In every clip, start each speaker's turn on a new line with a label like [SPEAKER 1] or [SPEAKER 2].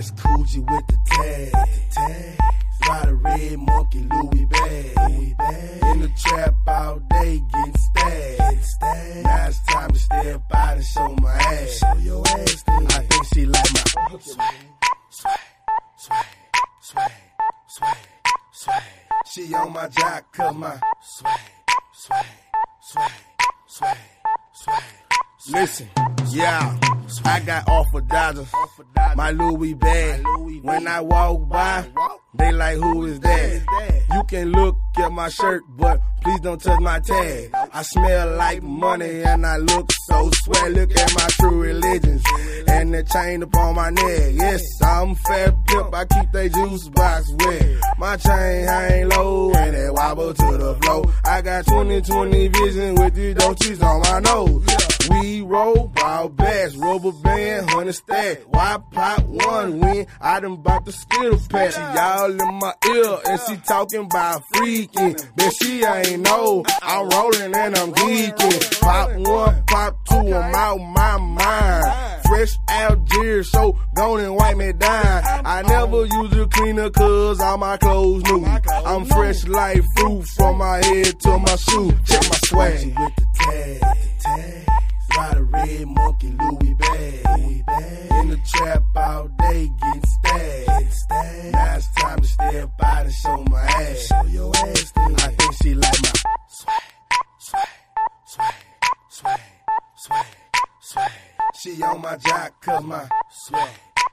[SPEAKER 1] It's Coogee with the tag. By the red monkey Louis bag. In the trap all day getting stabbed. Now it's time to step out and show my ass. Show your ass then. I think she like my swag. She on my jock 'cause my swag. Listen, yeah, I got off of Dodgers, my Louis bag. When I walk by, they like, who is that? You can look at my shirt, but please don't touch my tag. I smell like money and I look so swag. Look at my true religions and the chain upon my neck. Yes, I'm fat pimp, I keep that juice box wet. My chain hang low and it wobble to the floor. I got 20/20 vision with these dochies on my nose. We roll, wild bass, rubber band, 100 stack. Why pop one win? I done bought the Skittle patch. She all in my ear and she talking about freaking. Bet she ain't know I'm rolling and I'm geeking. Pop one, pop two, I'm out my mind. Fresh Algiers, so gone and wipe me down. I never use a cleaner 'cause all my clothes new. I'm fresh like fruit from my head to my shoe. Check my swag. With the tag. By the red monkey Louis bag. In the trap all day getting stabbed. Now it's time to step out and show my ass. Show your ass then. I think she like my swag. She on my jock 'cause my swag.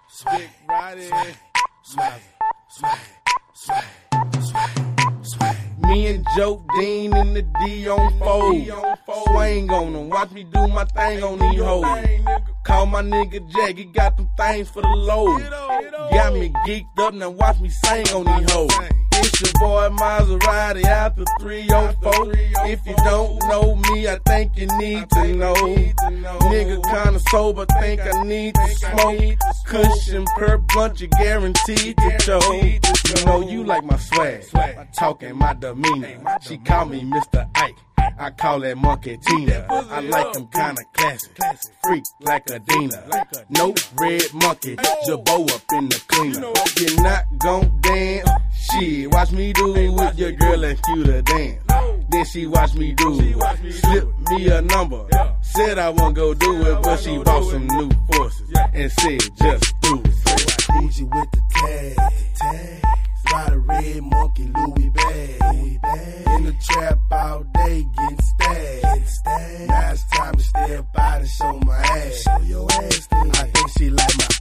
[SPEAKER 2] Me and Joe Dean in the D on fold. Swing on them, watch me do my thing on these hoes. Call my nigga Jack, he got them things for the load. Got me geeked up, now watch me sing on these hoes. It's your boy Maserati out the 304. If you don't know me, I think you need to know. Nigga kinda sober, think I need to smoke. Cushion per blunt, you guaranteed to choke. You know you like my swag, my talking, my demeanor. She call me Mr. Ike, I call that monkey Tina. I like them kinda classy, freak like a Dina. No red monkey, Jabot up in the cleaner. You're not gon' dance, shit, watch me do it with your girl and cue the dance. Then she watch me do it, slip me a number. Said I won't go do it, but she bought some new forces and said just do it.
[SPEAKER 1] Coogee with the tag. By the red monkey Louis bag. In the trap all day getting stabbed. Now it's time to step out and show my ass. Show your ass then. I think she like my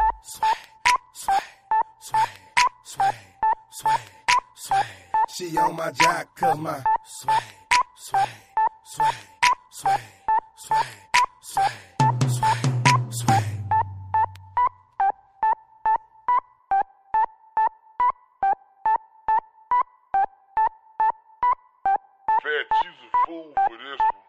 [SPEAKER 1] swag. She on my jock 'cause my swag.
[SPEAKER 3] Fat, you's a fool for this one.